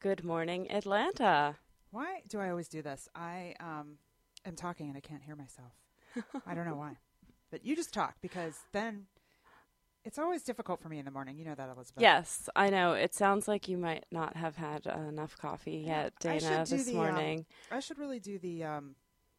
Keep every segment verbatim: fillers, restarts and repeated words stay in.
Good Morning Atlanta. Why do I always do this? I um, am talking and I can't hear myself. I don't know why. But you just talk, because then it's always difficult for me in the morning. You know that, Elizabeth. Yes, I know. It sounds like you might not have had uh, enough coffee yet, I Dana, should do this the, morning. Um, I should really do the um,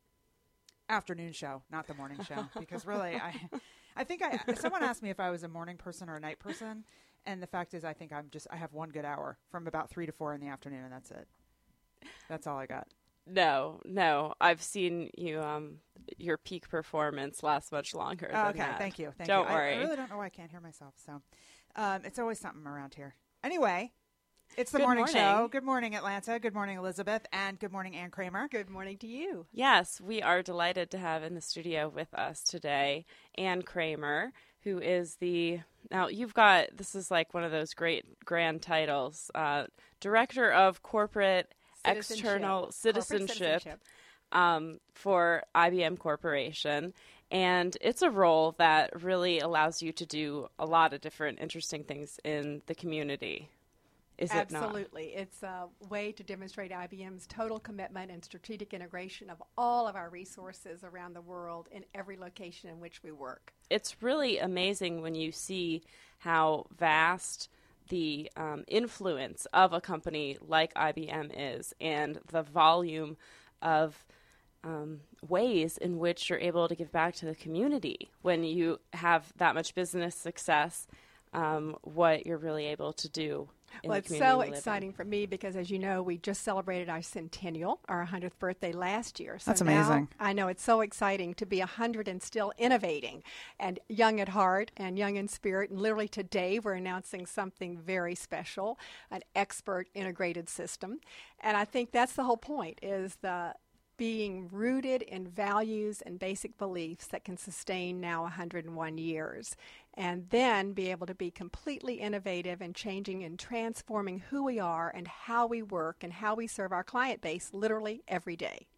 afternoon show, not the morning show, because really, I, I think I. Someone asked me if I was a morning person or a night person, and the fact is, I think I'm just. I have one good hour from about three to four in the afternoon, and that's it. That's all I got. No, no. I've seen you. Um, your peak performance lasts much longer. Oh, than okay, that. thank you. Thank don't you. worry. I, I really don't know why I can't hear myself. So, um, it's always something around here. Anyway. It's the Good morning, morning. show. Good morning, Atlanta. Good morning, Elizabeth. And good morning, Ann Kramer. Good morning to you. Yes, we are delighted to have in the studio with us today Ann Kramer, who is the, now you've got, this is like one of those great grand titles, uh, Director of Corporate Citizenship. External Corporate Citizenship, citizenship. Um, for I B M Corporation. And it's a role that really allows you to do a lot of different interesting things in the community. Is it not? Absolutely. It's a way to demonstrate I B M's total commitment and strategic integration of all of our resources around the world in every location in which we work. It's really amazing when you see how vast the um, influence of a company like I B M is, and the volume of um, ways in which you're able to give back to the community when you have that much business success, um, what you're really able to do. In Well, the it's community so we live in. exciting for me because, as you know, we just celebrated our centennial, our one hundredth birthday last year. So That's now, amazing. I know, it's so exciting to be one hundred and still innovating and young at heart and young in spirit. And literally today we're announcing something very special, an expert integrated system. And I think that's the whole point, is the being rooted in values and basic beliefs that can sustain now one hundred one years, and then be able to be completely innovative and changing and transforming who we are and how we work and how we serve our client base literally every day.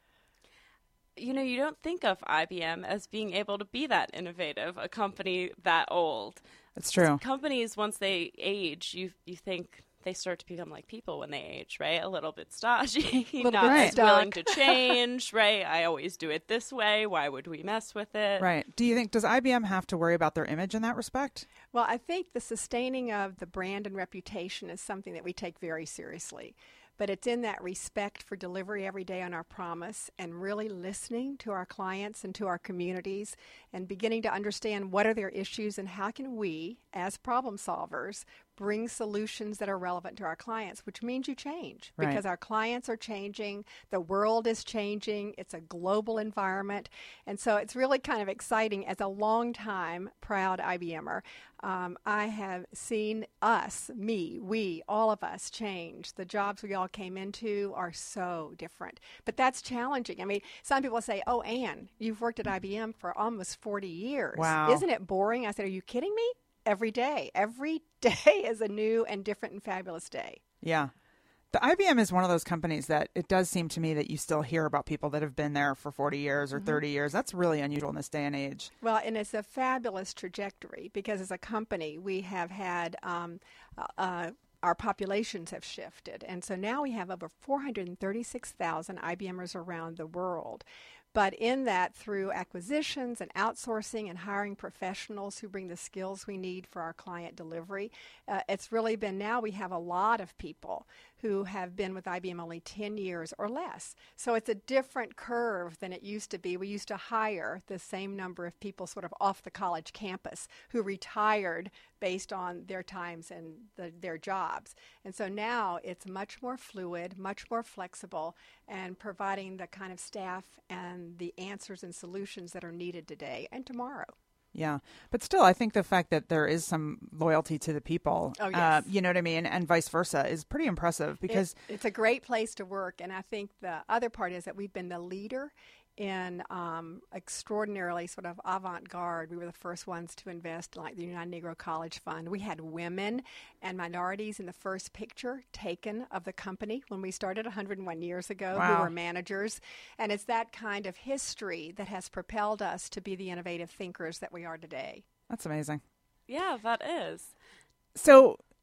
You know, you don't think of I B M as being able to be that innovative, a company that old. That's true. Companies, once they age, you you think they start to become like people when they age, right? A little bit stodgy, Little not bit as stuck. willing to change, right? I always do it this way. Why would we mess with it? Right. Do you think, does I B M have to worry about their image in that respect? Well, I think the sustaining of the brand and reputation is something that we take very seriously. But it's in that respect for delivery every day on our promise and really listening to our clients and to our communities and beginning to understand what are their issues and how can we, as problem solvers, bring solutions that are relevant to our clients, which means you change Right. because our clients are changing, the world is changing, it's a global environment. And so it's really kind of exciting. As a long-time proud I B M er, um, I have seen us, me, we, all of us change. The jobs we all came into are so different. But that's challenging. I mean, some people say, oh, Ann, you've worked at I B M for almost forty years. Wow. Isn't it boring? I said, are you kidding me? Every day. Every day is a new and different and fabulous day. Yeah. The I B M is one of those companies that it does seem to me that you still hear about people that have been there for forty years or Mm-hmm. thirty years. That's really unusual in this day and age. Well, and it's a fabulous trajectory because as a company, we have had um, uh, our populations have shifted. And so now we have over four hundred thirty-six thousand I B M ers around the world. But in that, through acquisitions and outsourcing and hiring professionals who bring the skills we need for our client delivery, uh, it's really been, now we have a lot of people who have been with I B M only ten years or less. So it's a different curve than it used to be. We used to hire the same number of people sort of off the college campus who retired based on their times and the, their jobs. And so now it's much more fluid, much more flexible, and providing the kind of staff and the answers and solutions that are needed today and tomorrow. Yeah. But still, I think the fact that there is some loyalty to the people, Oh, yes. uh, you know what I mean, and vice versa is pretty impressive because It, it's a great place to work. And I think the other part is that we've been the leader in um, extraordinarily sort of avant-garde. We were the first ones to invest in like the United Negro College Fund. We had women and minorities in the first picture taken of the company when we started one hundred one years ago Wow. who were managers. And it's that kind of history that has propelled us to be the innovative thinkers that we are today. that's amazing. Yeah, that is. So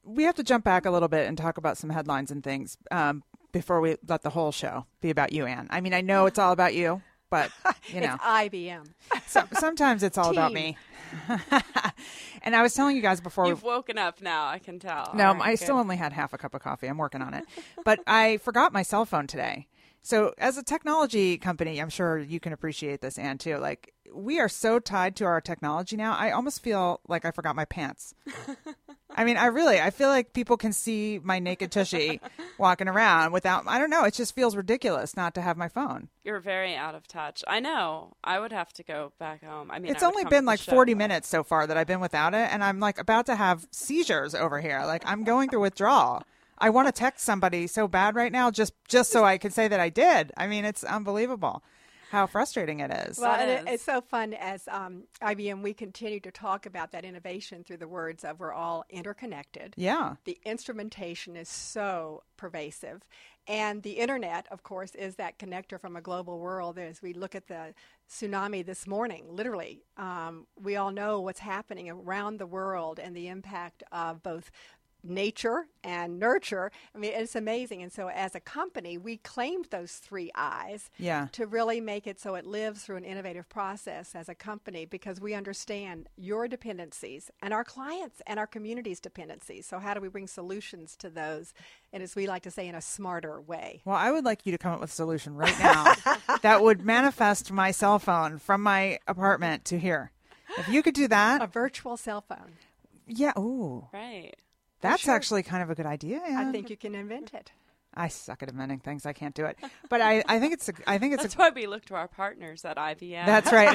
we have to jump back a little bit and talk about some headlines and things um, before we let the whole show be about you, Ann. I mean, I know it's all about you, but, you know. It's I B M. So, sometimes it's all Team. about me. And I was telling you guys before. You've woken up now, I can tell. No, All right, I good. still only had half a cup of coffee. I'm working on it. But I forgot my cell phone today. So as a technology company, I'm sure you can appreciate this, Ann, too. Like, we are so tied to our technology now. I almost feel like I forgot my pants. I mean, I really, I feel like people can see my naked tushy walking around without, I don't know, it just feels ridiculous not to have my phone. You're very out of touch. I know. I would have to go back home. I mean, It's I would only come been to the like show, forty but- minutes so far that I've been without it, and I'm like about to have seizures over here. Like, I'm going through withdrawal. I want to text somebody so bad right now just just so I could say that I did. I mean, it's unbelievable how frustrating it is. Well, That and it, is. it's so fun as um, I B M, we continue to talk about that innovation through the words of we're all interconnected. Yeah. The instrumentation is so pervasive. And the internet, of course, is that connector from a global world. As we look at the tsunami this morning, literally, um, we all know what's happening around the world and the impact of both nature and nurture. I mean, it's amazing. And so as a company, we claimed those three I's Yeah. to really make it so it lives through an innovative process as a company, because we understand your dependencies and our clients and our community's dependencies. So how do we bring solutions to those? And as we like to say, in a smarter way. Well, I would like you to come up with a solution right now that would manifest my cell phone from my apartment to here. If you could do A that, virtual cell phone. yeah. Ooh, Right. that's sure. actually kind of a good idea. Yeah. I think you can invent it. I suck at inventing things. I can't do it. But I, I think it's a, I think it's That's a, why we look to our partners at I B M. that's right.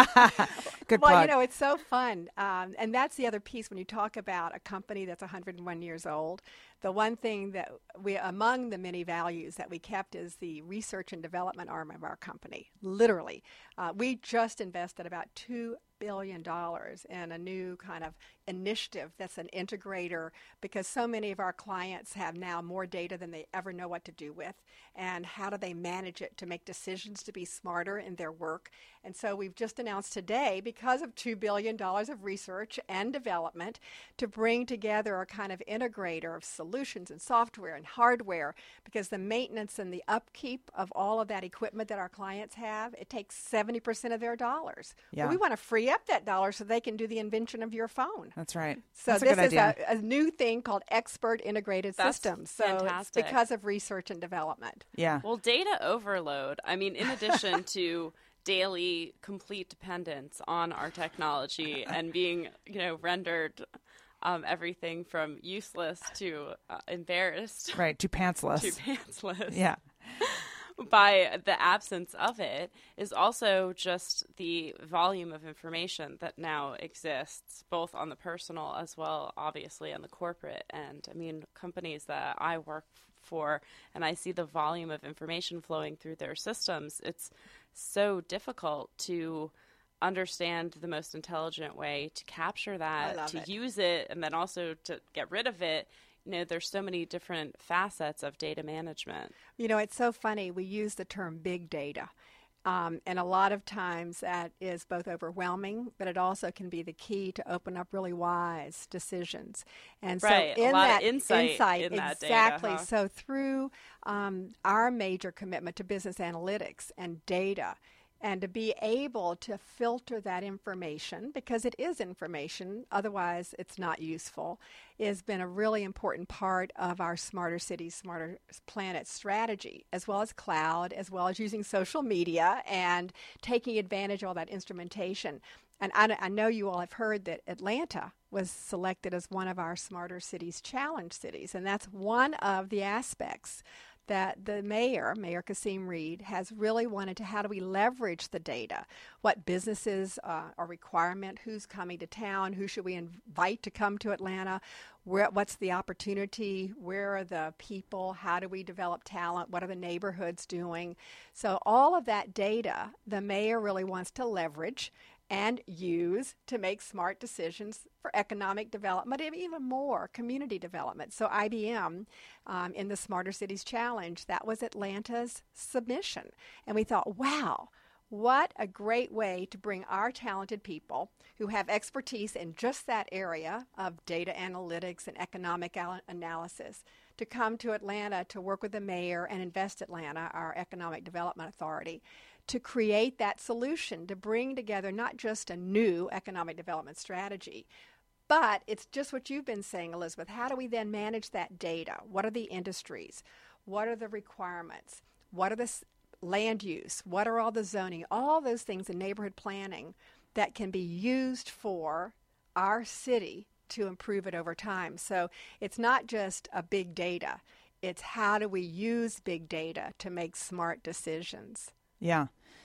Good Well, plug. you know, it's so fun. Um, and that's the other piece when you talk about a company that's one hundred one years old. The one thing that we, among the many values that we kept, is the research and development arm of our company. Literally. Uh, we just invested about two billion dollars in a new kind of initiative that's an integrator, because so many of our clients have now more data than they ever know what to do with, and how do they manage it to make decisions to be smarter in their work. And so we've just announced today, because of two billion dollars of research and development, to bring together a kind of integrator of solutions and software and hardware, because the maintenance and the upkeep of all of that equipment that our clients have, it takes seventy percent of their dollars. Yeah. Well, we want to free up that dollar so they can do the invention of your phone. That's right. So That's a this good is idea. a, a new thing called Expert Integrated That's Systems. So fantastic. it's because of research and development. Yeah. Well, data overload. I mean, in addition to daily complete dependence on our technology and being, you know, rendered um, everything from useless to uh, embarrassed Right. Too pantsless. to pantsless. Yeah. By the absence of it is also just the volume of information that now exists, both on the personal as well, obviously, on the corporate end. I mean, companies that I work for, and I see the volume of information flowing through their systems, it's so difficult to understand the most intelligent way to capture I that, love to it. use it, and then also to get rid of it. You know, there's so many different facets of data management. You know, it's so funny. We use the term big data. Um, and a lot of times that is both overwhelming, but it also can be the key to open up really wise decisions. And Right, so a in lot of that insight in that data, exactly. huh? So through um, our major commitment to business analytics and data, and to be able to filter that information, because it is information, otherwise it's not useful, has been a really important part of our Smarter Cities, Smarter Planet strategy, as well as cloud, as well as using social media and taking advantage of all that instrumentation. And I, I know you all have heard that Atlanta was selected as one of our Smarter Cities Challenge cities, and that's one of the aspects that the mayor, Mayor Kasim Reed, has really wanted to, how do we leverage the data? What businesses uh, are requirement? Who's coming to town? Who should we invite to come to Atlanta? Where, what's the opportunity? Where are the people? How do we develop talent? What are the neighborhoods doing? So all of that data, the mayor really wants to leverage and use to make smart decisions for economic development and even more community development. So I B M, um, in the Smarter Cities Challenge, that was Atlanta's submission. And we thought, wow, what a great way to bring our talented people who have expertise in just that area of data analytics and economic al- analysis to come to Atlanta to work with the mayor and Invest Atlanta, our economic development authority, to create that solution, to bring together not just a new economic development strategy, but it's just what you've been saying, Elizabeth. How do we then manage that data? What are the industries? What are the requirements? What are the s- land use? What are all the zoning? All those things in neighborhood planning that can be used for our city to improve it over time. So it's not just a big data. It's how do we use big data to make smart decisions. Yeah.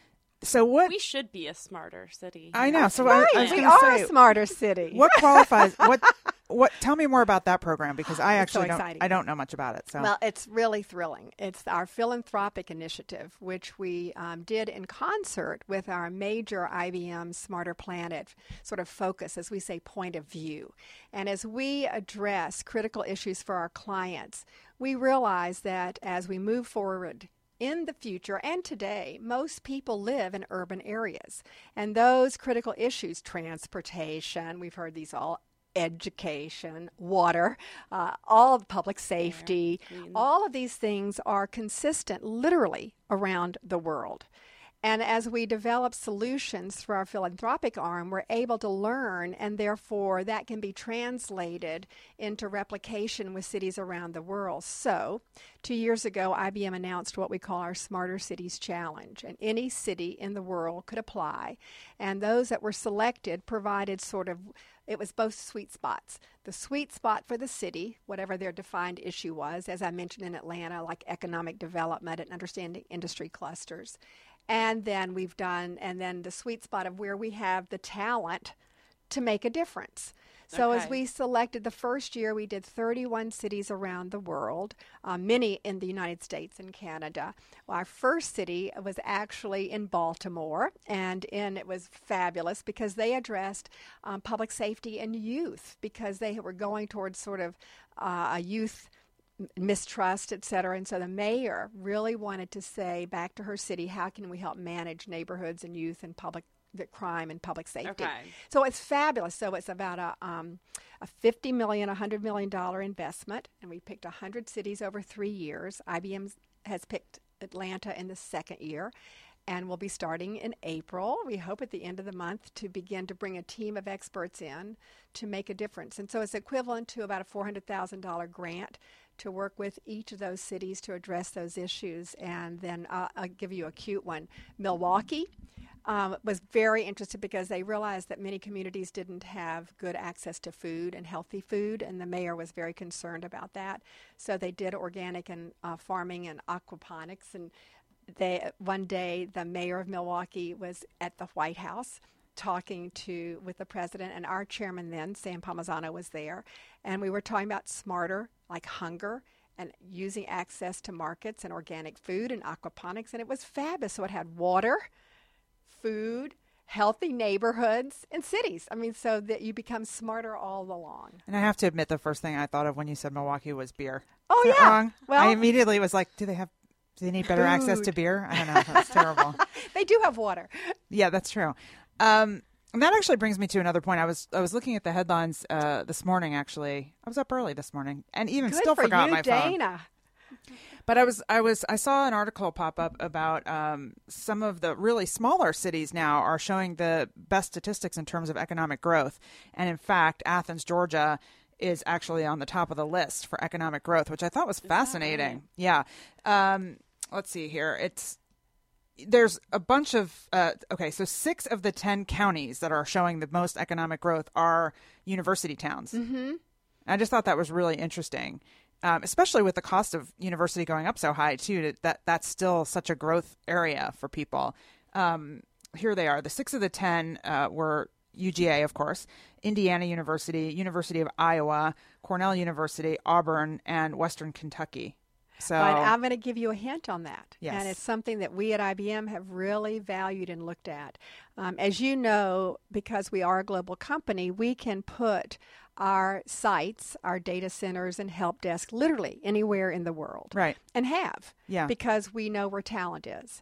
So what we should be a smarter city. I know. So right. I, I was we gonna are say, a smarter city. What qualifies? What? What? Tell me more about that program because I It's actually so don't. exciting. I don't know much about it. So Well, it's really thrilling. It's our philanthropic initiative, which we um, did in concert with our major I B M Smarter Planet sort of focus, as we say, point of view. And as we address critical issues for our clients, we realize that as we move forward in the future and today, most people live in urban areas. And those critical issues, transportation, we've heard these all, education, water, uh, all of public safety, Clean. all of these things are consistent literally around the world. And as we develop solutions through our philanthropic arm, we're able to learn, and therefore that can be translated into replication with cities around the world. So, two years ago, I B M announced what we call our Smarter Cities Challenge, and any city in the world could apply. And those that were selected provided sort of, it was both sweet spots. The sweet spot for the city, whatever their defined issue was, as I mentioned in Atlanta, like economic development and understanding industry clusters. And then we've done, and then the sweet spot of where we have the talent to make a difference. So Okay. as we selected the first year, we did thirty-one cities around the world, uh, many in the United States and Canada. Well, our first city was actually in Baltimore, and in, it was fabulous because they addressed um, public safety and youth because they were going towards sort of uh, a youth mistrust, et cetera. And so the mayor really wanted to say back to her city, how can we help manage neighborhoods and youth and public the crime and public safety? Okay. So it's fabulous. So it's about a um, a fifty million dollars, one hundred million dollars investment, and we picked one hundred cities over three years. I B M has picked Atlanta in the second year, and we'll be starting in April. We hope at the end of the month to begin to bring a team of experts in to make a difference. And so it's equivalent to about a four hundred thousand dollars grant to work with each of those cities to address those issues. And then uh, I'll give you a cute one. Milwaukee um, was very interested because they realized that many communities didn't have good access to food and healthy food, and the mayor was very concerned about that. So they did organic and uh, farming and aquaponics. And they one day the mayor of Milwaukee was at the White House talking to with the president, and our chairman then, Sam Palmisano, was there, and we were talking about smarter, like hunger, and using access to markets and organic food and aquaponics, and it was fabulous. So it had water, food, healthy neighborhoods, and cities. I mean, so that you become smarter all along. And I have to admit, the first thing I thought of when you said Milwaukee was beer. Oh, Is that yeah. wrong? Well- I immediately was like, do they have? Do they need better access to Food. beer? I don't know. That's terrible. They do have water. Yeah, that's true. Um, and that actually brings me to another point. I was I was looking at the headlines uh, this morning. Actually, I was up early this morning, and even Good still for forgot you, my phone. Dana. But I was I was I saw an article pop up about um, some of the really smaller cities now are showing the best statistics in terms of economic growth, and in fact, Athens, Georgia, is actually on the top of the list for economic growth, which I thought was fascinating. right? Yeah. Um, let's see here. It's there's a bunch of uh, okay, so six of the ten counties that are showing the most economic growth are university towns. Mm-hmm. I just thought that was really interesting. Um, especially with the cost of university going up so high, too, that that's still such a growth area for people. Um, here they are. The six of the ten uh, were U G A, of course, Indiana University, University of Iowa, Cornell University, Auburn, and Western Kentucky. So But I'm going to give you a hint on that. Yes. And it's something that we at I B M have really valued and looked at. Um, as you know, because we are a global company, we can put our sites, our data centers, and help desk literally anywhere in the world. Right. And have. Yeah. Because we know where talent is.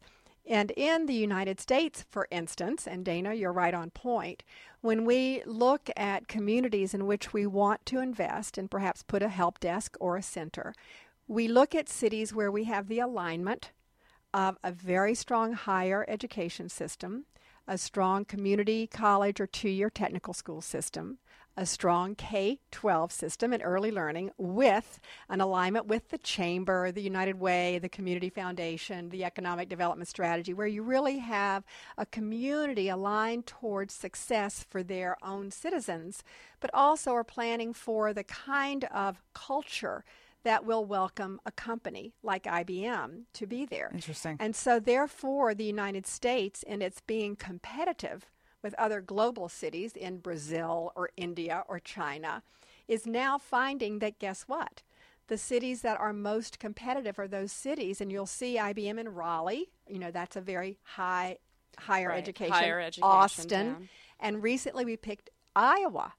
And in the United States, for instance, and Dana, you're right on point, when we look at communities in which we want to invest and perhaps put a help desk or a center, we look at cities where we have the alignment of a very strong higher education system, a strong community college or two-year technical school system, a strong K twelve system in early learning with an alignment with the Chamber, the United Way, the Community Foundation, the Economic Development Strategy, where you really have a community aligned towards success for their own citizens, but also are planning for the kind of culture that will welcome a company like I B M to be there. Interesting. And so therefore, the United States, in its being competitive with other global cities in Brazil or India or China, is now finding that, guess what? The cities that are most competitive are those cities, and you'll see I B M in Raleigh. You know, that's a very high, higher Right. education. Higher education Austin. town. And recently we picked Iowa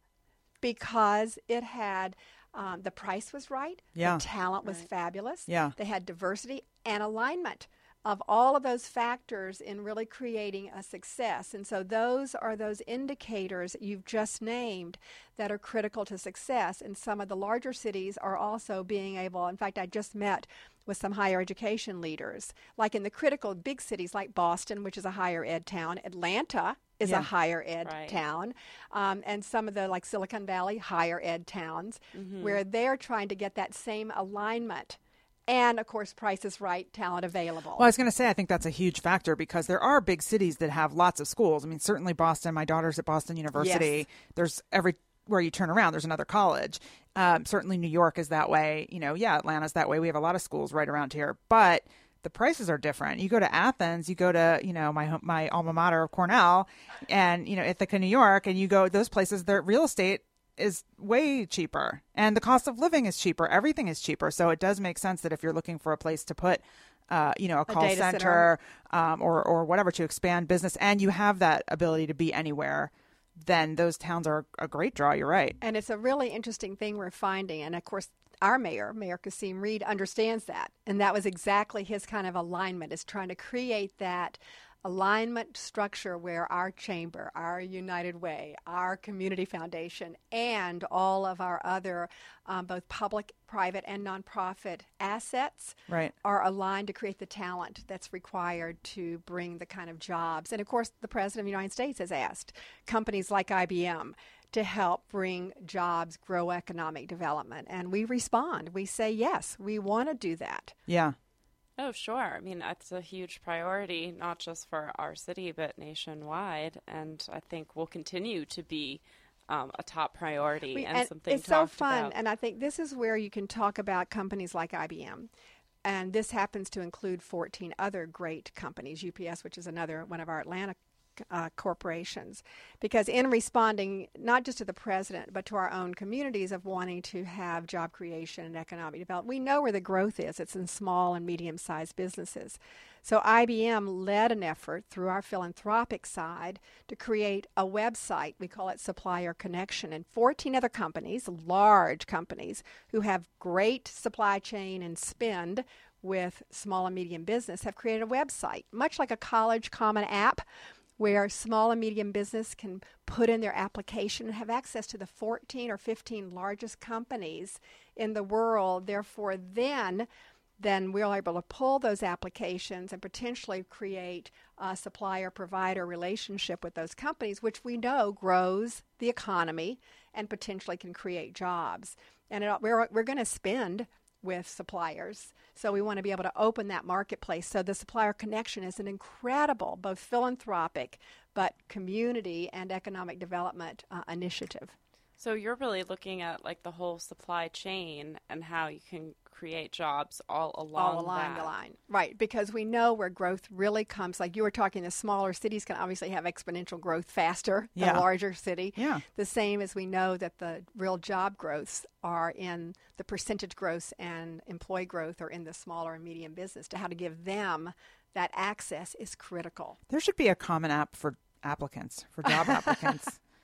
because it had, um, the price was right. Yeah. The talent was Right. fabulous. Yeah. They had diversity and alignment of all of those factors in really creating a success. And so those are those indicators that you've just named that are critical to success. And some of the larger cities are also being able, in fact, I just met with some higher education leaders, like in the critical big cities like Boston, which is a higher ed town, Atlanta is Yeah. a higher ed Right. town, um, and some of the like Silicon Valley higher ed towns, Mm-hmm. where they're trying to get that same alignment. And, of course, price is right, talent available. Well, I was going to say, I think that's a huge factor because there are big cities that have lots of schools. I mean, certainly Boston, my daughter's at Boston University. Yes. There's everywhere you turn around, there's another college. Um, certainly New York is that way. You know, yeah, Atlanta's that way. We have a lot of schools right around here. But the prices are different. You go to Athens, you go to, you know, my home- my alma mater of Cornell and, you know, Ithaca, New York, and you go those places, their real estate is way cheaper and the cost of living is cheaper. Everything is cheaper. So it does make sense that if you're looking for a place to put, uh, you know, a call data center, center. Um, or, or whatever to expand business and you have that ability to be anywhere, then those towns are a great draw. You're right. And it's a really interesting thing we're finding. And, of course, our mayor, Mayor Kasim Reed, understands that. And that was exactly his kind of alignment, is trying to create that alignment structure where our chamber, our United Way, our Community Foundation, and all of our other um, both public, private, and nonprofit assets Right. are aligned to create the talent that's required to bring the kind of jobs. And, of course, the President of the United States has asked companies like I B M to help bring jobs, grow economic development. And we respond. We say, yes, we want to do that. Yeah. Oh, sure. I mean, that's a huge priority, not just for our city, but nationwide. And I think will continue to be um, a top priority We- and, something it's so talked fun. about. And I think this is where you can talk about companies like I B M. And this happens to include fourteen other great companies, U P S, which is another one of our Atlanta Uh, corporations, because in responding not just to the president but to our own communities of wanting to have job creation and economic development, we know where the growth is. It's in small and medium-sized businesses. So I B M led an effort through our philanthropic side to create a website. We call it Supplier Connection, and fourteen other companies, large companies who have great supply chain and spend with small and medium business, have created a website, much like a college common app, where small and medium business can put in their application and have access to the fourteen or fifteen largest companies in the world. Therefore, then, then we're able to pull those applications and potentially create a supplier-provider relationship with those companies, which we know grows the economy and potentially can create jobs. And it, we're, we're going to spend with suppliers. So we want to be able to open that marketplace. So the Supplier Connection is an incredible, both philanthropic, but community and economic development uh, initiative. So you're really looking at like the whole supply chain and how you can create jobs all along all along that. the line. Right, because we know where growth really comes. Like you were talking, the smaller cities can obviously have exponential growth faster than Yeah. a larger city. Yeah. The same as we know that the real job growths are in the percentage growth and employee growth are in the smaller and medium business. To how to give them that access is critical. There should be a common app for applicants, for job applicants.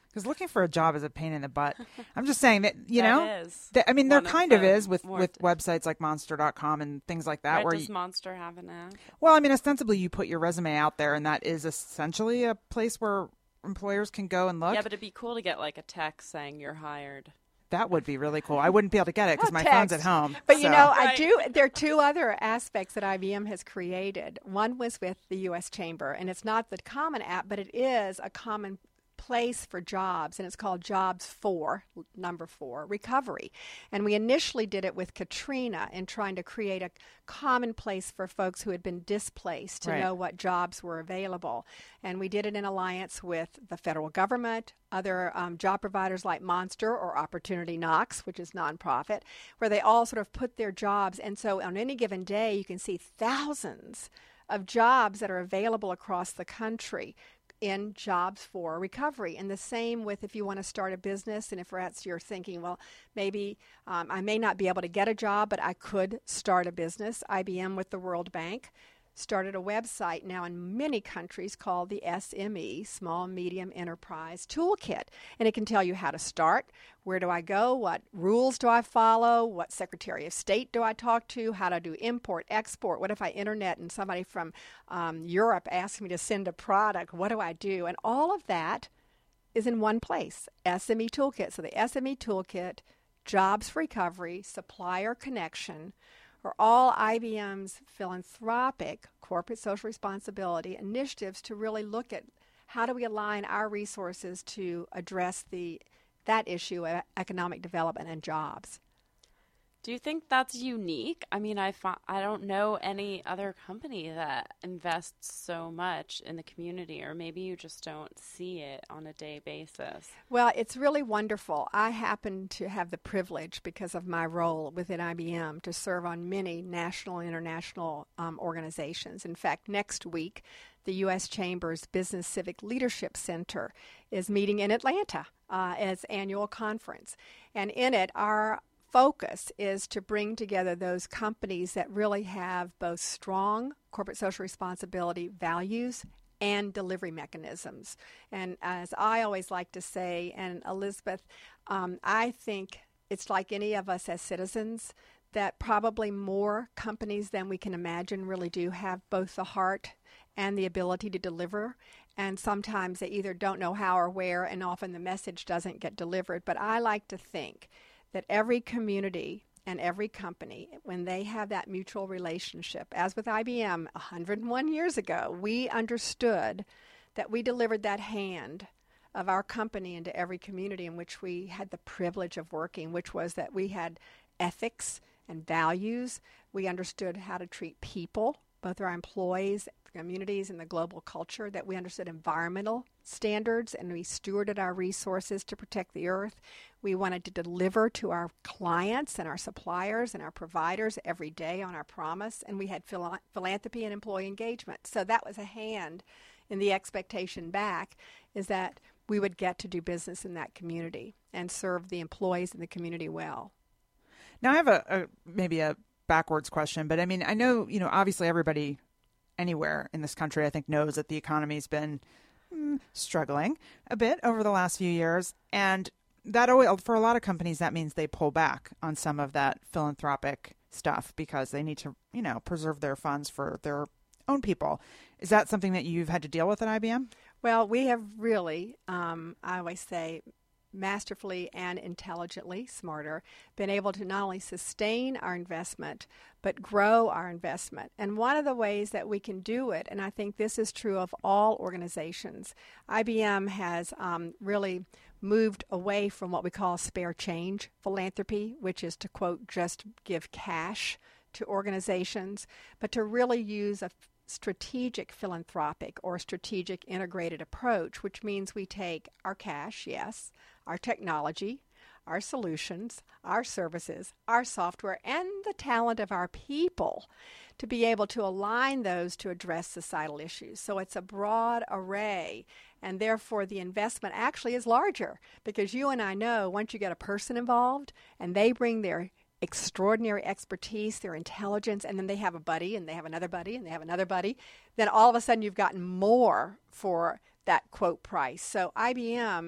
Because looking for a job is a pain in the butt. I'm just saying that, you That know, is that, I mean, there one of kind of the is with, more with th- websites like monster dot com and things like that. Right, where does you, Monster have an app? well, I mean, ostensibly you put your resume out there, and that is essentially a place where employers can go and look. Yeah, but it'd be cool to get like a text saying you're hired. That would be really cool. I wouldn't be able to get it because my Text. phone's at home. But you so. know, I Right. do. There are two other aspects that I B M has created. One was with the U S Chamber, and it's not the common app, but it is a common place for jobs, and it's called Jobs for, number four, recovery. And we initially did it with Katrina in trying to create a common place for folks who had been displaced to Right. know what jobs were available. And we did it in alliance with the federal government, other um, job providers like Monster or Opportunity Knox, which is nonprofit, where they all sort of put their jobs. And so on any given day, you can see thousands of jobs that are available across the country in Jobs for Recovery. And the same with if you want to start a business, and if perhaps you're thinking, well, maybe um, I may not be able to get a job, but I could start a business. I B M with the World Bank started a website now in many countries called the S M E, Small Medium Enterprise Toolkit. And it can tell you how to start, where do I go, what rules do I follow, what Secretary of State do I talk to, how to do import, export, what if I internet and somebody from um, Europe asks me to send a product, what do I do? And all of that is in one place, S M E Toolkit. So the S M E Toolkit, Jobs for Recovery, Supplier Connection, are all I B M's philanthropic corporate social responsibility initiatives to really look at how do we align our resources to address the that issue of economic development and jobs. Do you think that's unique? I mean, I fi- I don't know any other company that invests so much in the community, or maybe you just don't see it on a day basis. Well, it's really wonderful. I happen to have the privilege, because of my role within I B M, to serve on many national and international um, organizations. In fact, next week, the U S Chamber's Business Civic Leadership Center is meeting in Atlanta uh, as annual conference. And in it, our focus is to bring together those companies that really have both strong corporate social responsibility values and delivery mechanisms. And as I always like to say, and Elizabeth, um, I think it's like any of us as citizens, that probably more companies than we can imagine really do have both the heart and the ability to deliver. And sometimes they either don't know how or where, and often the message doesn't get delivered. But I like to think that every community and every company, when they have that mutual relationship, as with I B M one hundred one years ago, we understood that we delivered that hand of our company into every community in which we had the privilege of working, which was that we had ethics and values. We understood how to treat people, both our employees, communities, and the global culture, that we understood environmental standards, and we stewarded our resources to protect the earth. We wanted to deliver to our clients and our suppliers and our providers every day on our promise, and we had phil- philanthropy and employee engagement. So that was a hand in the expectation back, is that we would get to do business in that community and serve the employees in the community well. Now I have a, a maybe a backwards question, but I mean, I know, you know, obviously everybody anywhere in this country, I think, knows that the economy's been mm, struggling a bit over the last few years. And that always, for a lot of companies, that means they pull back on some of that philanthropic stuff because they need to, you know, preserve their funds for their own people. Is that something that you've had to deal with at I B M? Well, we have really, um, I always say, masterfully and intelligently, smarter, been able to not only sustain our investment, but grow our investment. And one of the ways that we can do it, and I think this is true of all organizations, I B M has um, really moved away from what we call spare change philanthropy, which is to, quote, just give cash to organizations, but to really use a strategic philanthropic or strategic integrated approach, which means we take our cash, yes, our technology, our solutions, our services, our software, and the talent of our people to be able to align those to address societal issues. So it's a broad array, and therefore the investment actually is larger, because you and I know once you get a person involved and they bring their extraordinary expertise, their intelligence, and then they have a buddy, and they have another buddy, and they have another buddy, then all of a sudden you've gotten more for that quote price. So I B M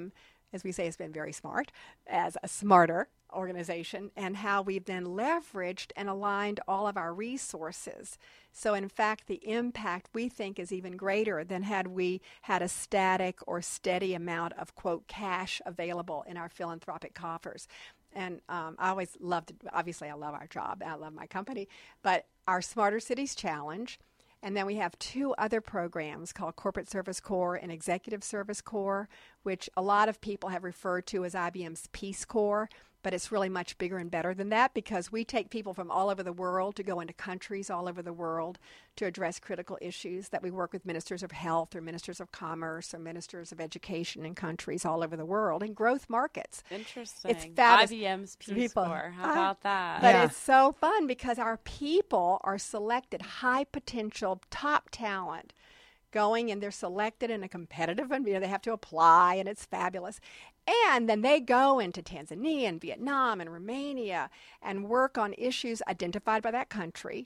as we say, has been very smart, as a smarter organization, and how we've then leveraged and aligned all of our resources. So in fact, the impact we think is even greater than had we had a static or steady amount of, quote, cash available in our philanthropic coffers. And um, I always loved, obviously I love our job, I love my company, but our Smarter Cities Challenge, and then we have two other programs called Corporate Service Corps and Executive Service Corps, which a lot of people have referred to as I B M's Peace Corps, but it's really much bigger and better than that because we take people from all over the world to go into countries all over the world to address critical issues, that we work with ministers of health or ministers of commerce or ministers of education in countries all over the world in growth markets. Interesting. It's fabulous. I B M's Peace people. Corps. How Uh, about that? But Yeah. it's so fun because our people are selected, high potential, top talent, going and they're selected in a competitive, and you know, they have to apply, and it's fabulous. And then they go into Tanzania and Vietnam and Romania and work on issues identified by that country.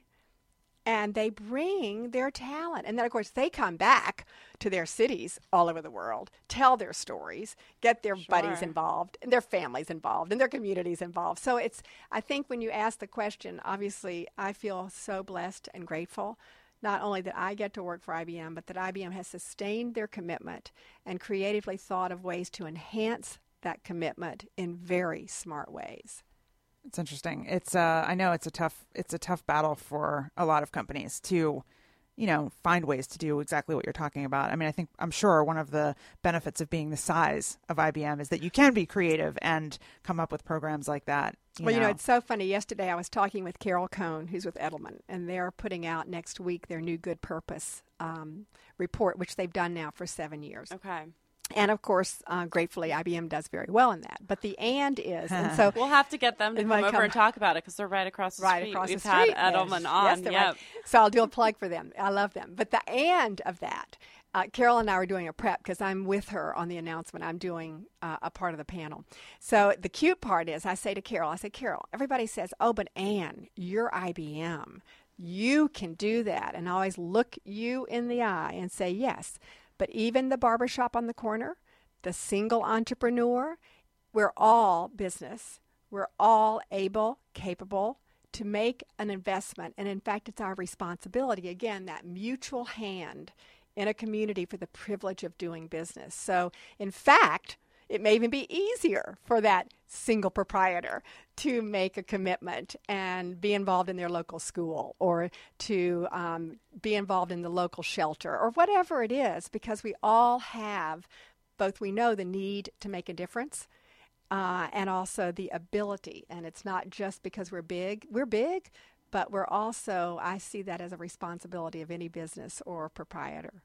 And they bring their talent. And then, of course, they come back to their cities all over the world, tell their stories, get their Sure. buddies involved, and their families involved, and their communities involved. So it's, I think when you ask the question, obviously, I feel so blessed and grateful, not only that I get to work for I B M, but that I B M has sustained their commitment and creatively thought of ways to enhance that commitment in very smart ways. It's interesting. It's uh, I know it's a tough it's a tough battle for a lot of companies to, you know, find ways to do exactly what you're talking about. I mean, I think I'm sure one of the benefits of being the size of I B M is that you can be creative and come up with programs like that. You well, know. you know, it's so funny. Yesterday I was talking with Carol Cohn, who's with Edelman, and they're putting out next week their new Good Purpose um, report, which they've done now for seven years. Okay. And of course, uh, gratefully, I B M does very well in that. But the and is, and so We'll have to get them to It come might over come- and talk about it because they're right across the right street. across We've the street. had Edelman Yes. on. Yes, they're yep. right. So I'll do a plug for them. I love them. But the and of that, uh, Carol and I were doing a prep because I'm with her on the announcement. I'm doing uh, a part of the panel. So the cute part is I say to Carol, I say, Carol, everybody says, oh, but Ann, you're I B M. You can do that. And I always look you in the eye and say, yes. But even the barbershop on the corner, the single entrepreneur, we're all business. We're all able, capable to make an investment. And in fact, it's our responsibility, again, that mutual hand in a community for the privilege of doing business. So in fact, it may even be easier for that single proprietor to make a commitment and be involved in their local school or to um, be involved in the local shelter or whatever it is, because we all have both, we know the need to make a difference uh, and also the ability. And it's not just because we're big. We're big, but we're also, I see that as a responsibility of any business or proprietor.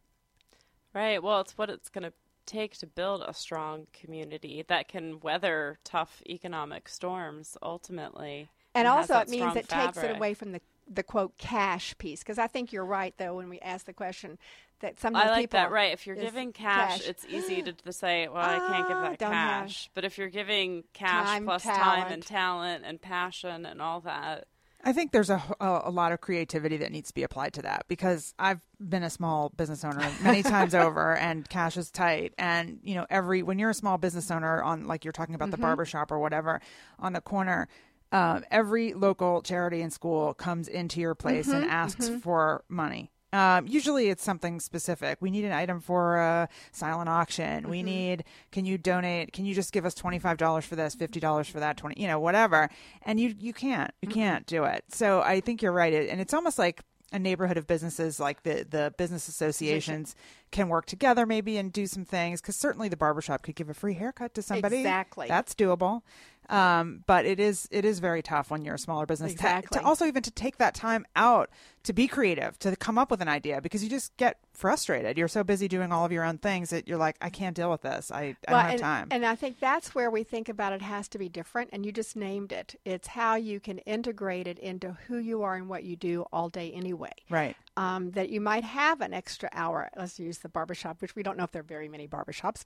Right. Well, it's what it's going to take to build a strong community that can weather tough economic storms ultimately. And has also that it means strong it takes it fabric. away from the, the quote, cash piece. Because I think you're right, though, when we ask the question that sometimes I like people that, right. If you're is giving cash, cash. it's easy to, to say, well, I can't give Ah, that don't have cash. But if you're giving cash time, plus time talent. and talent and passion and all that, I think there's a, a, a lot of creativity that needs to be applied to that, because I've been a small business owner many times over, and cash is tight. And, you know, every, when you're a small business owner on, like you're talking about Mm-hmm. the barbershop or whatever on the corner, um, every local charity and school comes into your place Mm-hmm. and asks for money. Um, usually it's something specific. We need an item for a silent auction. Mm-hmm. We need, can you donate? Can you just give us twenty-five dollars for this, fifty dollars for that, twenty, you know, whatever. And you, you can't, you can't do it. So I think you're right. It, and it's almost like a neighborhood of businesses, like the, the business associations can work together maybe and do some things. Cause certainly the barbershop could give a free haircut to somebody. Exactly. That's doable. Um, but it is, it is very tough when you're a smaller business to- Exactly. to also even to take that time out to be creative, to come up with an idea, because you just get frustrated. You're so busy doing all of your own things that you're like, I can't deal with this. I, I Well, don't have and, time. and I think that's where we think about it has to be different, and you just named it. It's how you can integrate it into who you are and what you do all day anyway. Right. Um, that you might have an extra hour. Let's use the barbershop, which we don't know if there are very many barbershops, but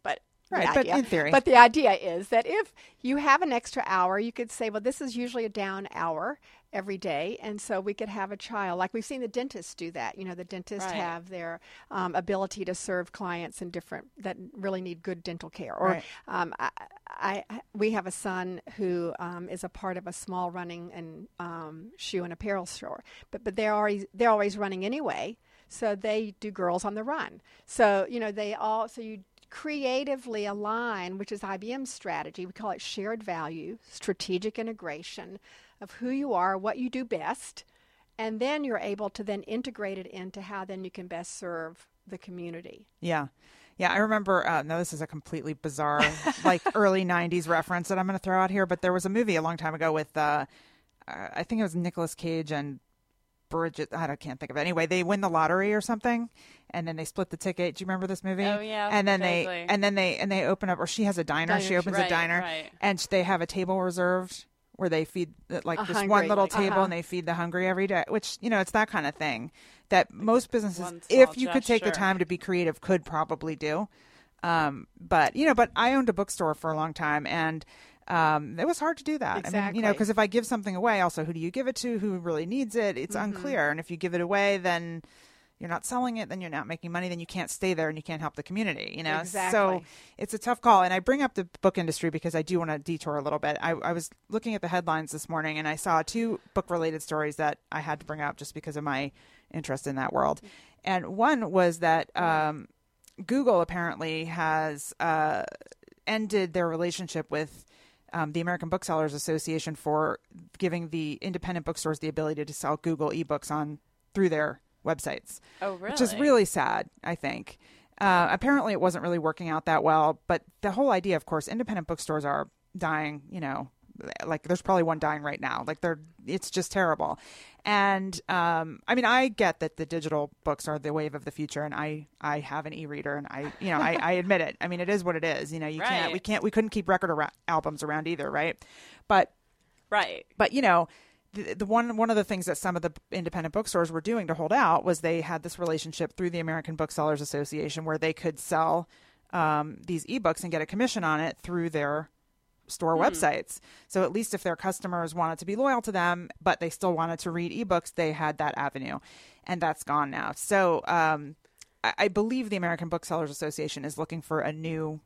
Right, the but idea. in theory. But the idea is that if you have an extra hour, you could say, well, this is usually a down hour every day, and so we could have a child. Like we've seen the dentists do that. You know, the dentists Right. have their um, ability to serve clients in different that really need good dental care. Or Right. um, I, I, I, we have a son who um, is a part of a small running and um, shoe and apparel store, but but they're always they're always running anyway. So they do Girls on the Run. So you know they all so you. creatively align, which is I B M's strategy. We call it shared value, strategic integration of who you are, what you do best, and then you're able to then integrate it into how then you can best serve the community. Yeah. Yeah, I remember, uh, now this is a completely bizarre, like early nineties reference that I'm going to throw out here, but there was a movie a long time ago with, uh, uh, I think it was Nicolas Cage and Bridget, I don't, can't think of it. Anyway, they win the lottery or something, and then they split the ticket. Do you remember this movie? Oh, yeah, And then vaguely. they and then they and they open up, or she has a diner. Diner, she opens right, a diner, right. and they have a table reserved where they feed uh, like A this hungry, one little like- table, uh-huh. and they feed the hungry every day. Which you know, it's that kind of thing that most businesses, One small if you could take the gesture. time to be creative, could probably do. Um, but you know, but I owned a bookstore for a long time, and um, it was hard to do that. I mean, you know, Exactly. because if I give something away, also who do you give it to? Who really needs it? It's Mm-hmm. unclear. And if you give it away, then you're not selling it, then you're not making money, then you can't stay there and you can't help the community, you know? So Exactly. it's a tough call. And I bring up the book industry because I do want to detour a little bit. I, I was looking at the headlines this morning and I saw two book related stories that I had to bring up just because of my interest in that world. And one was that um, Google apparently has uh, ended their relationship with Um, the American Booksellers Association for giving the independent bookstores the ability to sell Google ebooks on through their websites. Oh, really? Which is really sad, I think. Uh, apparently, it wasn't really working out that well. But the whole idea, of course, independent bookstores are dying. You know, like there's probably one dying right now. Like they're, it's just terrible. And um, I mean, I get that the digital books are the wave of the future, and I, I have an e-reader, and I, you know, I, I admit it. I mean, it is what it is. You know, you can't, Right. we can't, we couldn't keep record ar- albums around either, right? But Right. but you know, the, the one one of the things that some of the independent bookstores were doing to hold out was they had this relationship through the American Booksellers Association where they could sell um, these ebooks and get a commission on it through their store websites. So at least if their customers wanted to be loyal to them, but they still wanted to read ebooks, they had that avenue, and that's gone now. So um, I, I believe the American Booksellers Association is looking for a new,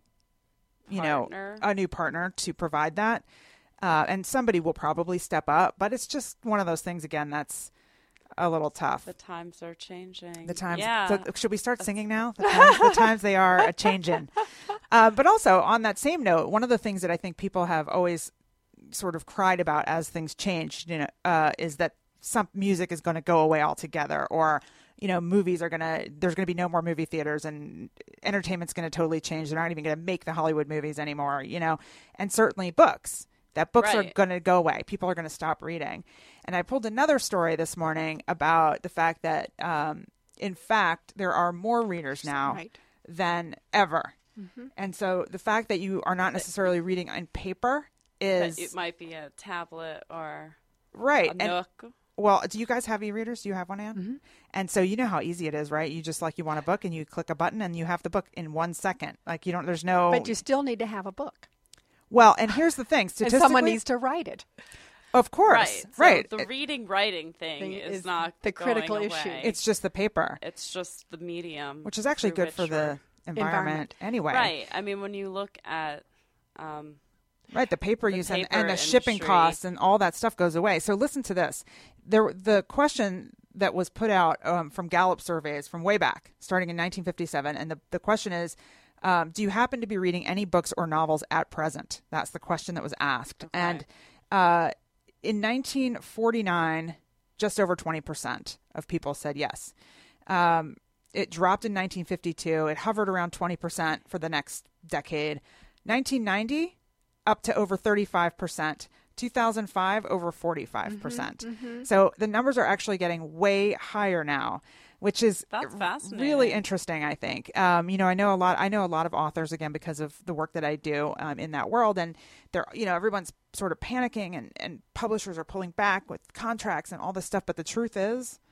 you Partner. know, a new partner to provide that. Uh, and somebody will probably step up, but it's just one of those things, again, that's a little tough. The times are changing. The times. Yeah. So should we start singing now? The times, the times they are a changing. Uh, but also, on that same note, one of the things that I think people have always sort of cried about as things change, you know, uh, is that some music is going to go away altogether, or you know, movies are going to, there's going to be no more movie theaters, and entertainment's going to totally change. They're not even going to make the Hollywood movies anymore, you know, and certainly books. That books are Right. going to go away. People are going to stop reading. And I pulled another story this morning about the fact that, um, in fact, there are more readers now Right. than ever. Mm-hmm. And so the fact that you are not necessarily reading on paper That is it might be a tablet or right. a And Nook. well, do you guys have e-readers? Do you have one, Anne? Mm-hmm. And so you know how easy it is, right? You just like you want a book and you click a button and you have the book in one second. Like you don't. There's no. But you still need to have a book. Well, and here's the thing. And Statistically, someone needs to write it. of course, Right. So right. the It- reading writing thing Thing is, is not the going critical away. issue. it's just the paper, It's just the medium, which is actually through good for which the we're- environment, Environment. anyway. Right. I mean, when you look at um, Right, the paper The use and, paper and the shipping industry. costs and all that stuff goes away. So listen to this. There, the question that was put out um, from Gallup surveys from way back, starting in nineteen fifty-seven, and the, the question is, um, do you happen to be reading any books or novels at present? That's the question that was asked. Okay. And uh, in nineteen forty-nine, just over twenty percent of people said yes. Um, it dropped in nineteen fifty-two. It hovered around twenty percent for the next decade. nineteen ninety, up to over thirty-five percent. two thousand five, over forty-five percent. So the numbers are actually getting way higher now, which is That's fascinating. really interesting, I think. Um, you know, I know a lot, I know a lot of authors, again, because of the work that I do um, in that world. And they're, you know, everyone's sort of panicking and, and publishers are pulling back with contracts and all this stuff. But the truth is,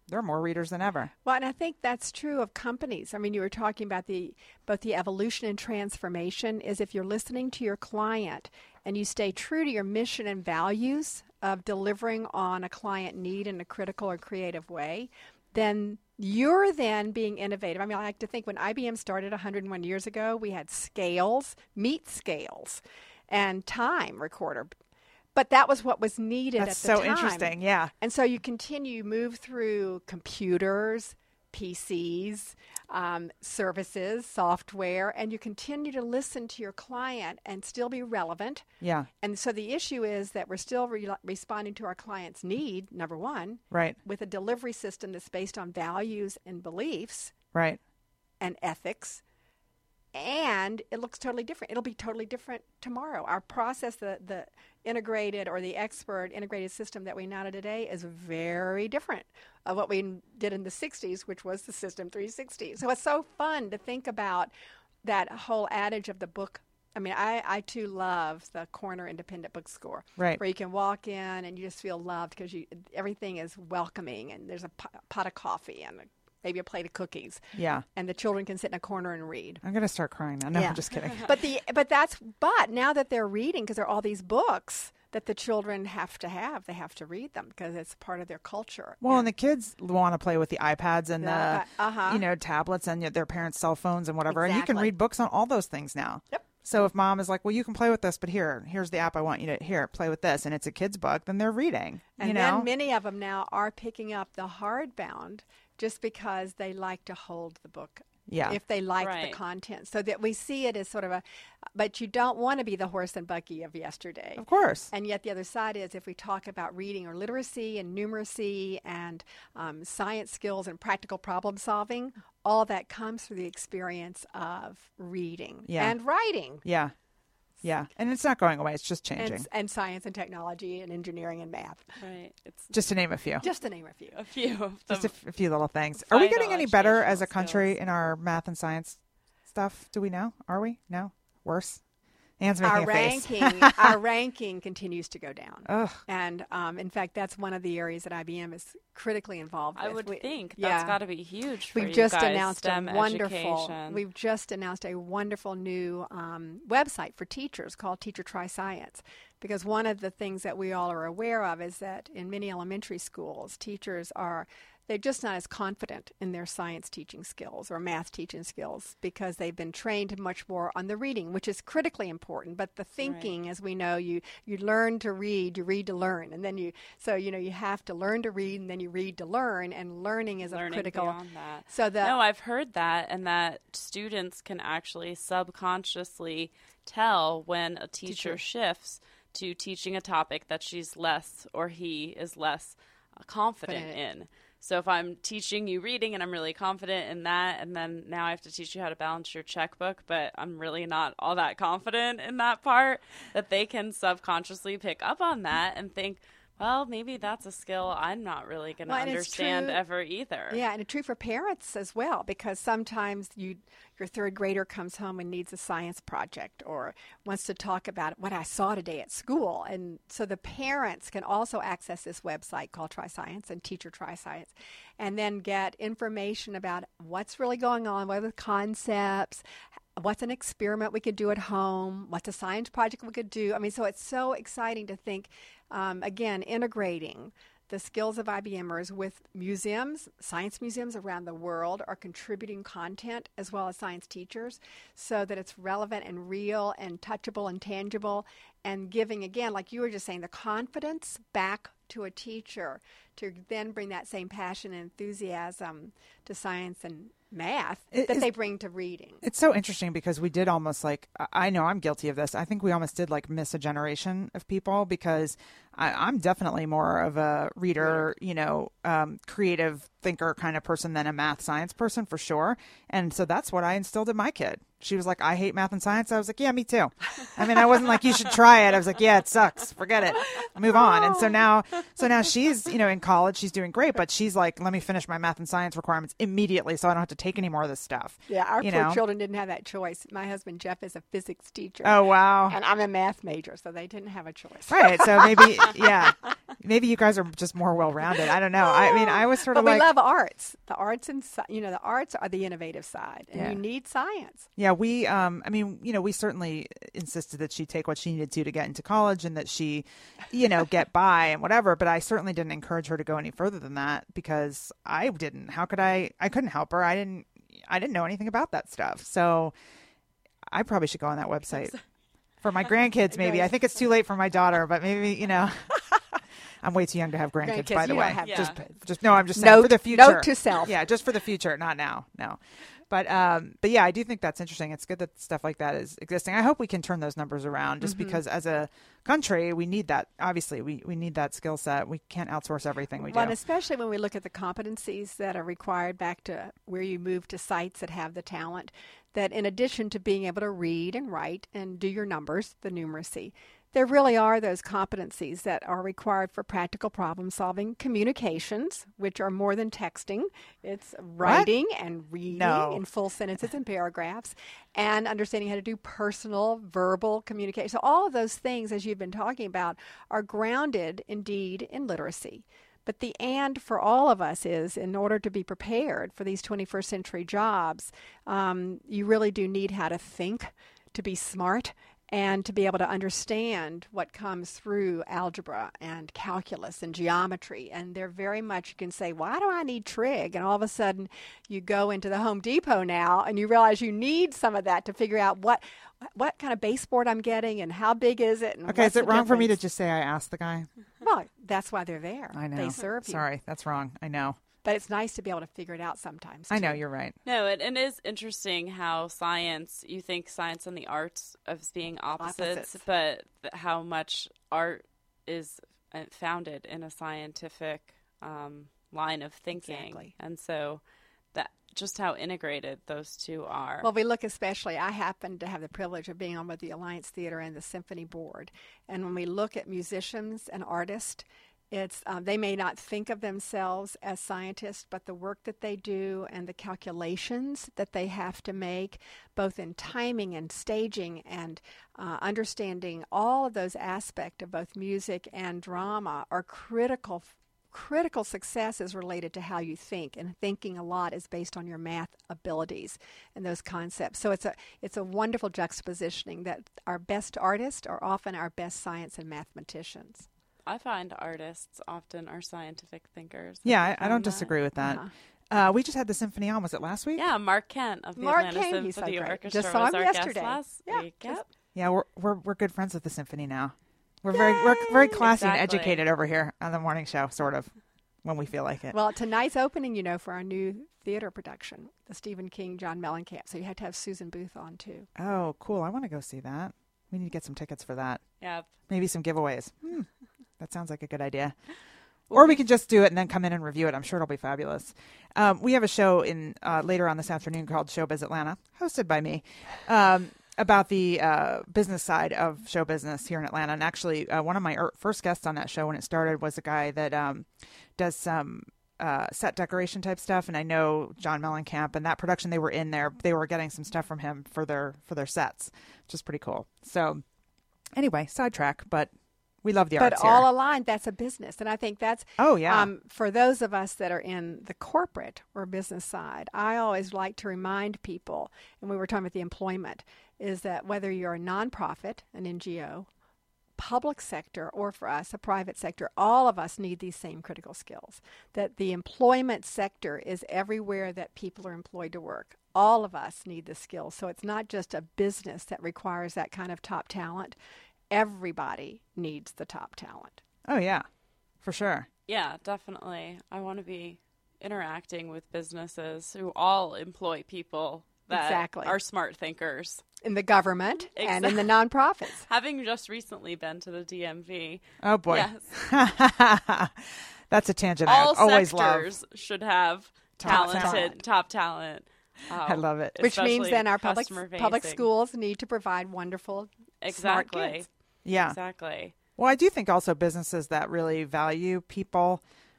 they're more readers than ever. Well, and I think that's true of companies. I mean, you were talking about the both the evolution and transformation is if you're listening to your client and you stay true to your mission and values of delivering on a client need in a critical or creative way, then you're then being innovative. I mean, I like to think when I B M started one hundred one years ago, we had scales, meat scales, and time recorder. But that was what was needed That's at the so time. interesting, yeah. And so you continue, move through computers, P Cs, um, services, software, and you continue to listen to your client and still be relevant. Yeah. And so the issue is that we're still re- responding to our client's need, number one, Right. with a delivery system that's based on values and beliefs Right. and ethics. And it looks totally different. It'll be totally different tomorrow. Our process, the, the integrated or the expert integrated system that we now know today is very different of what we did in the sixties, which was the System three sixty. So it's so fun to think about that whole adage of the book. I mean, I, I too love the corner independent bookstore, Right. where you can walk in and you just feel loved because you everything is welcoming and there's a pot, pot of coffee and a maybe a plate of cookies. Yeah. And the children can sit in a corner and read. I'm going to start crying now. No, Yeah. I'm just kidding. But the but that's but now that they're reading, because there are all these books that the children have to have, they have to read them because it's part of their culture. Well, and the kids want to play with the iPads and the, The- uh-huh. you know, tablets and their parents' cell phones and whatever. And you can Exactly. read books on all those things now. Yep. So if mom is like, well, you can play with this, but here, here's the app I want you to, here, play with this, and it's a kid's book, then they're reading, And you know? then many of them now are picking up the hardbound just because they like to hold the book. Yeah. If they like Right. the content. So that we see it as sort of a, but you don't want to be the horse and buggy of yesterday. Of course. And yet the other side is if we talk about reading or literacy and numeracy and um, science skills and practical problem solving, all that comes through the experience of reading Yeah. and writing. Yeah. Yeah. And it's not going away. It's just And, changing. and science and technology and engineering and math, Right. It's Just to name a few. just to name a few. a few of Just the a, f- a few little things. Are we vital getting any better educational as a country skills. in our math and science stuff? Do we know? Are we? No? Worse? Anne's making Our a face. ranking, our ranking continues to go down. Ugh. And um, in fact, that's one of the areas that I B M is critically involved I with. would We- think yeah. that's got to be huge for We've you just guys, announced STEM a wonderful. education. We've just announced a wonderful new um, website for teachers called Teacher Try Science. Because one of the things that we all are aware of is that in many elementary schools, teachers are they're just not as confident in their science teaching skills or math teaching skills because they've been trained much more on the reading, which is critically important. But the thinking, as we know, you you learn to read, you read to learn, and then you so you know you have to learn to read, and then you read to learn, and learning is Learning a critical. beyond that. So the No, I've heard that, and that students can actually subconsciously tell when a teacher, Teacher. shifts to teaching a topic that she's less or he is less uh, confident Confident. in. So if I'm teaching you reading and I'm really confident in that, and then now I have to teach you how to balance your checkbook, but I'm really not all that confident in that part, that they can subconsciously pick up on that and think, well, maybe that's a skill I'm not really going to Well, and it's understand true- ever either. Yeah, and it's true for parents as well, because sometimes you your third grader comes home and needs a science project or wants to talk about what I saw today at school. And so the parents can also access this website called Try Science and Teacher Try Science and then get information about what's really going on, what are the concepts, what's an experiment we could do at home, what's a science project we could do. I mean, so it's so exciting to think, um, again, integrating the skills of IBMers with museums. Science museums around the world are contributing content as well as science teachers so that it's relevant and real and touchable and tangible and giving, again, like you were just saying, the confidence back to a teacher to then bring that same passion and enthusiasm to science and math It that is- they bring to reading. It's so interesting because we did almost like, I- I know I'm guilty of this. I think we almost did like miss a generation of people because I, I'm definitely more of a reader, you know, um, creative thinker kind of person than a math science person for sure. And so that's what I instilled in my kid. She was like, I hate math and science. I was like, yeah, me too. I mean, I wasn't like, you should try it. I was like, yeah, it sucks. Forget it. Move on. And so now, so now she's, you know, in college. She's doing great, but she's like, let me finish my math and science requirements immediately so I don't have to take any more of this stuff. Yeah, our you poor know? children didn't have that choice. My husband, Jeff, is a physics teacher. Oh, wow. And I'm a math major, so they didn't have a choice. Right. So maybe, yeah, maybe you guys are just more well-rounded. I don't know. I mean, I was sort but of like. we love arts. The arts and, sci- you know, the arts are the innovative side, and Yeah. you need science. Yeah, we, um, I mean, you know, we certainly insisted that she take what she needed to to get into college and that she, you know, get by and whatever. But I certainly didn't encourage her to go any further than that because I didn't. How could I? I couldn't help her. I didn't. I didn't know anything about that stuff. So I probably should go on that website for my grandkids. Maybe I think it's too late for my daughter, but maybe you know. I'm way too young to have grandkids, Grandkids, by the you way. don't have just, grandkids. just no. I'm just saying Note- for the future. note to self. Yeah, just for the future, not now. No. But um, but yeah, I do think that's interesting. It's good that stuff like that is existing. I hope we can turn those numbers around just Mm-hmm. because as a country, we need that. Obviously, we, we need that skill set. We can't outsource everything we Well, and do. especially when we look at the competencies that are required back to where you move to sites that have the talent, that in addition to being able to read and write and do your numbers, the numeracy, there really are those competencies that are required for practical problem solving, communications, which are more than texting. It's writing and reading No. in full sentences and paragraphs, and understanding how to do personal, verbal communication. So all of those things, as you've been talking about, are grounded indeed in literacy. But the and for all of us is, in order to be prepared for these twenty-first century jobs, um, you really do need how to think, to be smart, and to be able to understand what comes through algebra and calculus and geometry. And they're very much, you can say, why do I need trig? And all of a sudden you go into the Home Depot now and you realize you need some of that to figure out what what kind of baseboard I'm getting and how big is it. And Okay, what's is it the wrong for me to difference. just say I asked the guy? Well, that's why they're there. I know. They serve you. Sorry, that's wrong. I know. But it's nice to be able to figure it out sometimes. I know, too. you're right. No, it, it is interesting how science, you think science and the arts as being opposites, Opposites. but th- how much art is uh, founded in a scientific um, line of thinking. Exactly. And so that just how integrated those two are. Well, we look especially, I happen to have the privilege of being on with the Alliance Theater and the Symphony Board. And when we look at musicians and artists, it's um, they may not think of themselves as scientists, but the work that they do and the calculations that they have to make, both in timing and staging and uh, understanding all of those aspects of both music and drama, are critical. Critical success is related to how you think, and thinking a lot is based on your math abilities and those concepts. So it's a it's a wonderful juxtapositioning that our best artists are often our best science and mathematicians. I find artists often are scientific thinkers. Yeah, Have you I, I don't found that? disagree with that. Uh-huh. Uh, we just had the symphony on. Was it last week? Yeah, Mark Kent of the Mark Atlanta Kent, he's so Symphony great. Orchestra Just saw was him our yesterday. guest last Yeah, week. just- Yep. Yeah, we're we're we're good friends with the symphony now. We're very we're very classy and Exactly. educated over here on the morning show, sort of, when we feel like it. Well, tonight's opening, you know, for our new theater production, the Stephen King, John Mellencamp. So you had to have Susan Booth on too. Oh, cool! I want to go see that. We need to get some tickets for that. Yep. Maybe some giveaways. Hmm. That sounds like a good idea. Or we could just do it and then come in and review it. I'm sure it'll be fabulous. Um, we have a show in uh, later on this afternoon called Showbiz Atlanta, hosted by me, um, about the uh, business side of show business here in Atlanta. And actually, uh, one of my er- first guests on that show when it started was a guy that um, does some uh, set decoration type stuff. And I know John Mellencamp, and that production they were in there, they were getting some stuff from him for their for their sets, which is pretty cool. So anyway, sidetrack, but we love the But arts all here. aligned, that's a business. And I think that's, Oh, yeah. um, for those of us that are in the corporate or business side, I always like to remind people, and we were talking about the employment, is that whether you're a nonprofit, an N G O, public sector, or for us, a private sector, all of us need these same critical skills. That the employment sector is everywhere that people are employed to work. All of us need the skills. So it's not just a business that requires that kind of top talent. Everybody needs the top talent. Oh, yeah, for sure. Yeah, definitely. I want to be interacting with businesses who all employ people that Exactly. are smart thinkers. In the government and in the nonprofits. Having just recently been to the D M V, Oh, boy. yes, That's a tangent all I always love. sectors should have Top talented talent. top talent. Um, I love it. Which means especially then our public customer-facing. public schools need to provide wonderful, smart Exactly. kids. Yeah. Exactly. Well, I do think also businesses that really value people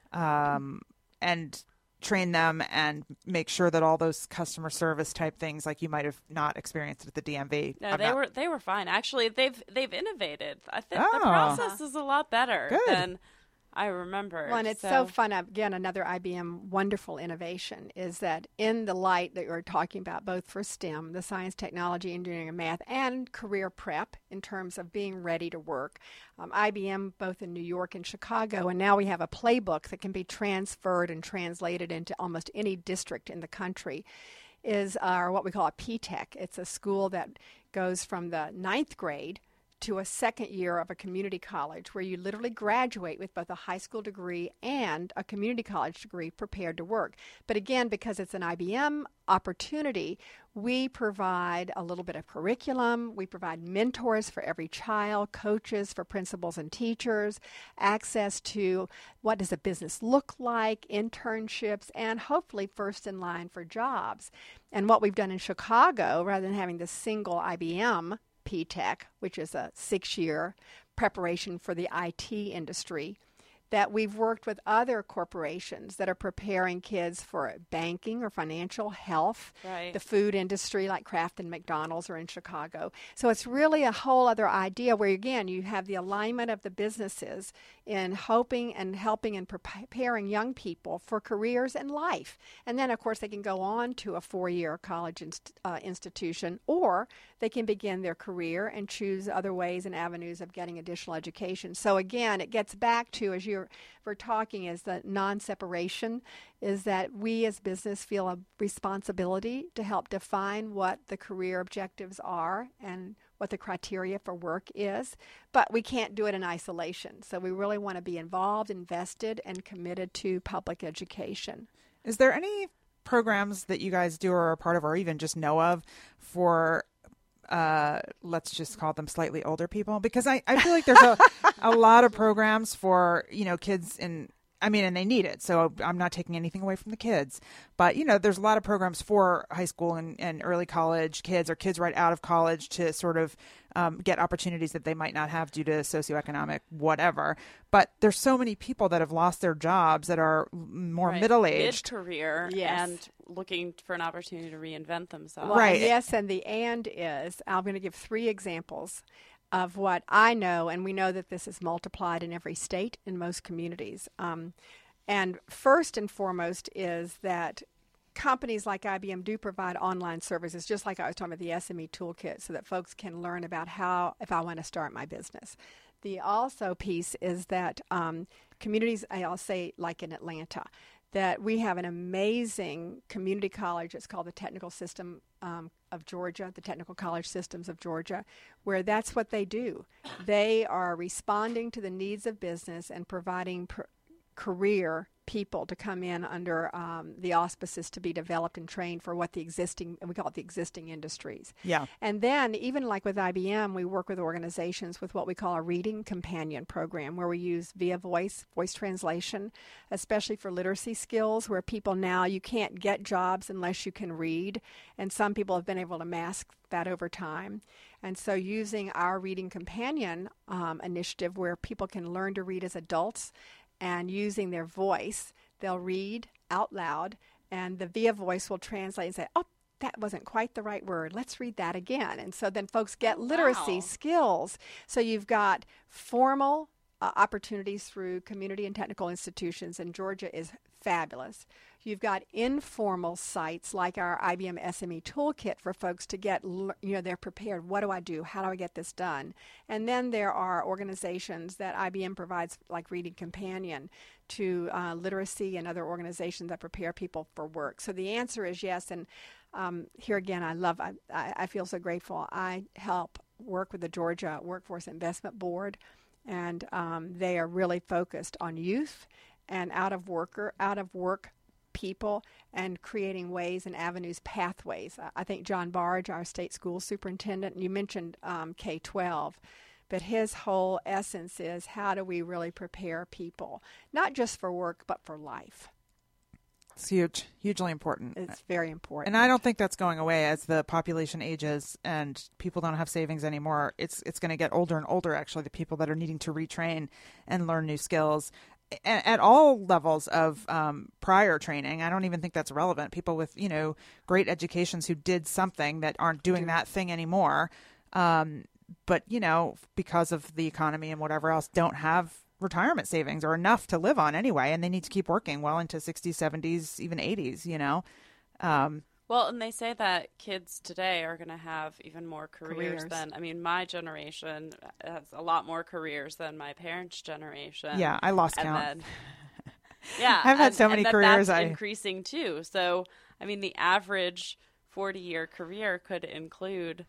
um, and train them and make sure that all those customer service type things like you might have not experienced at the D M V. No, I'm they not... were they were fine. Actually, they've they've innovated. I think Oh. the process is a lot better Good. than I remember. Well, and it's so. so fun. Again, another I B M wonderful innovation is that in the light that you're talking about, both for STEM, the science, technology, engineering, and math, and career prep in terms of being ready to work, um, I B M both in New York and Chicago, and now we have a playbook that can be transferred and translated into almost any district in the country, is our what we call a P TECH. It's a school that goes from the ninth grade to a second year of a community college where you literally graduate with both a high school degree and a community college degree prepared to work. But again, because it's an I B M opportunity, we provide a little bit of curriculum. We provide mentors for every child, coaches for principals and teachers, access to what does a business look like, internships, and hopefully first in line for jobs. And what we've done in Chicago, rather than having the single I B M P TECH, which is a six-year preparation for the I T industry, that we've worked with other corporations that are preparing kids for banking or financial health, right. the food industry like Kraft and McDonald's are in Chicago. So it's really a whole other idea where, again, you have the alignment of the businesses in hoping and helping and preparing young people for careers and life. And then, of course, they can go on to a four-year college inst- uh, institution, or they can begin their career and choose other ways and avenues of getting additional education. So, again, it gets back to, as you're we're talking, is the non-separation, is that we as business feel a responsibility to help define what the career objectives are and what the criteria for work is, but we can't do it in isolation. So we really want to be involved, invested, and committed to public education. Is there any programs that you guys do or are a part of or even just know of for Uh, let's just call them slightly older people? Because I, I feel like there's a, a lot of programs for, you know, kids in, I mean, and they need it. So I'm not taking anything away from the kids. But, you know, there's a lot of programs for high school and, and early college kids or kids right out of college to sort of um, get opportunities that they might not have due to socioeconomic whatever. But there's so many people that have lost their jobs that are more right. middle-aged. Mid-career yes. and looking for an opportunity to reinvent themselves. Well, right. And yes, and the and is, I'm going to give three examples of what I know, and we know that this is multiplied in every state, in most communities. Um, and first and foremost is that companies like I B M do provide online services, just like I was talking about the S M E Toolkit, so that folks can learn about how, if I want to start my business. The also piece is that um, communities, I'll say like in Atlanta, that we have an amazing community college. It's called the Technical System um, of Georgia, the Technical College Systems of Georgia, where that's what they do. They are responding to the needs of business and providing pr- career people to come in under um, the auspices to be developed and trained for what the existing, and we call it the existing industries. Yeah. And then even like with I B M, we work with organizations with what we call a reading companion program, where we use via voice, voice translation, especially for literacy skills, where people now, you can't get jobs unless you can read. And some people have been able to mask that over time. And so using our reading companion um, initiative, where people can learn to read as adults, and using their voice, they'll read out loud, and the via voice will translate and say, oh, that wasn't quite the right word. Let's read that again. And so then folks get oh, literacy wow. skills. So you've got formal uh, opportunities through community and technical institutions, and Georgia is fabulous. You've got informal sites like our I B M S M E Toolkit for folks to get, you know, they're prepared. What do I do? How do I get this done? And then there are organizations that I B M provides, like Reading Companion, to uh, literacy and other organizations that prepare people for work. So the answer is yes. And um, here again, I love, I, I feel so grateful. I help work with the Georgia Workforce Investment Board, and um, they are really focused on youth and out of worker, out of work people, and creating ways and avenues, pathways. I think John Barge, our state school superintendent, and you mentioned um, K twelve, but his whole essence is how do we really prepare people, not just for work, but for life. It's huge, hugely important. It's very important. And I don't think that's going away as the population ages and people don't have savings anymore. It's it's going to get older and older, actually, the people that are needing to retrain and learn new skills. at, at all levels of um, prior training. I don't even think that's relevant. People with, you know, great educations who did something that aren't doing that thing anymore. Um, but, you know, because of the economy and whatever else, don't have retirement savings or enough to live on anyway. And they need to keep working well into sixties, seventies, even eighties, you know. Um, well, and they say that kids today are going to have even more careers, Careers. than, I mean, my generation has a lot more careers than my parents' generation. yeah, I lost And count. then, yeah. I've had and- so many and that careers, That's I- increasing too. So, I mean, the average forty-year career could include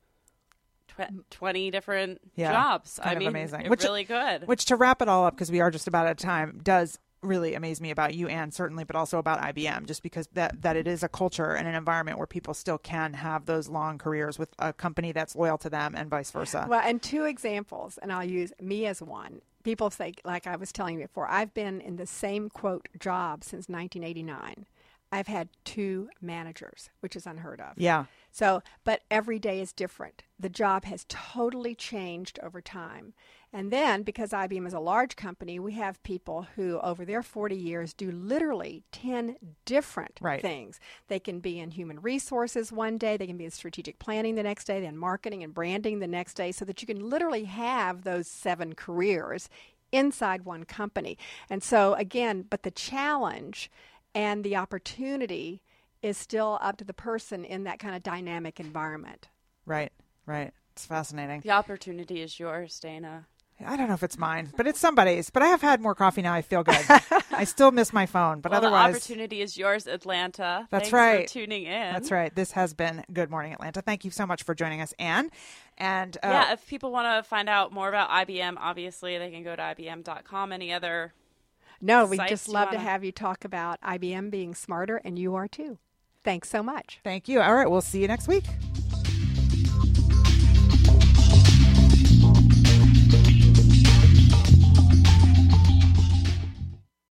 tw- twenty different Yeah, jobs. kind I of mean, amazing. it Which- really could. Which, to wrap it all up, because we are just about out of time, does really amaze me about you, Anne, certainly, but also about I B M, just because that, that it is a culture and an environment where people still can have those long careers with a company that's loyal to them and vice versa. Well, and two examples, and I'll use me as one. People say, like I was telling you before, I've been in the same, quote, job since nineteen eighty-nine. I've had two managers, which is unheard of. Yeah. So, but every day is different. The job has totally changed over time. And then, because I B M is a large company, we have people who, over their forty years, do literally ten different Right. things. They can be in human resources one day, they can be in strategic planning the next day, then marketing and branding the next day, so that you can literally have those seven careers inside one company. And so, again, but the challenge and the opportunity is still up to the person in that kind of dynamic environment. Right. Right. It's fascinating. The opportunity is yours, Dana. I don't know if it's mine, but it's somebody's. But I have had more coffee now. I feel good. I still miss my phone, but Well, otherwise. the opportunity is yours, Atlanta. That's Thanks right. for tuning in. That's right. This has been Good Morning Atlanta. Thank you so much for joining us, Anne. And uh, Yeah, if people want to find out more about I B M, obviously they can go to I B M dot com. Any other No, we'd sites just you love to wanna- have you talk about I B M being smarter, and you are too. Thanks so much. thank you. All right. We'll see you next week.